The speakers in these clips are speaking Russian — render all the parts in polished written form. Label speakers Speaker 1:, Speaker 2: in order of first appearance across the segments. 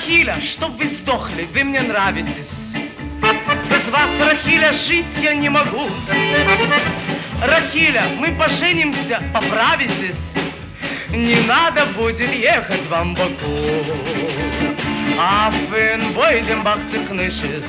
Speaker 1: Рахиля, чтоб вы сдохли, вы мне нравитесь. Без вас, Рахиля, жить я не могу. Рахиля, мы поженимся, поправитесь. Не надо будет ехать вам в Баку. Афин бойдем бахцикнышес,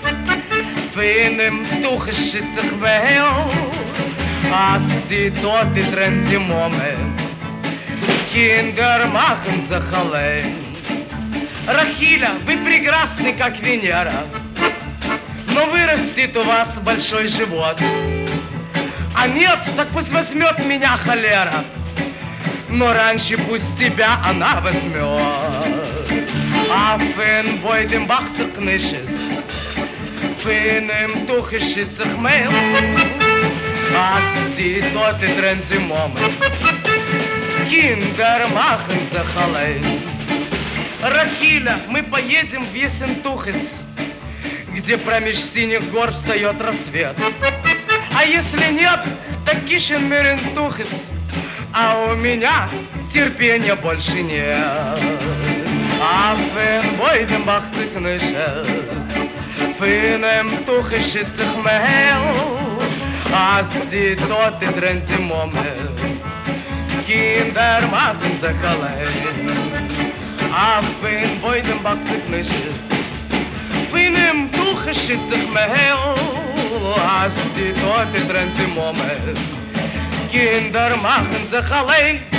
Speaker 1: финем тухышицых вейл, асти доти тренди момент, киндер махен захалей. Рахиля, вы прекрасны, как Венера, но вырастет у вас большой живот. А нет, так пусть возьмет меня холера, но раньше пусть тебя она возьмет. Афин бойдем бахцикнышес, финем тухышицых мейл, асти доти тренди момент, киндер махен захалей. Рахиля, мы поедем в Ессентухес, где промеж синих гор встает рассвет. А если нет, так Кишинмерентухес, а у меня терпения больше нет. Афин бойдем бахцикнышес, финем тухышицых мейл, асти доти тренди момент, киндер махен захалей. Афин бойдем бахцикнышес, финем тухышицых мейл, асти доти тренди момент, киндер махен захалей.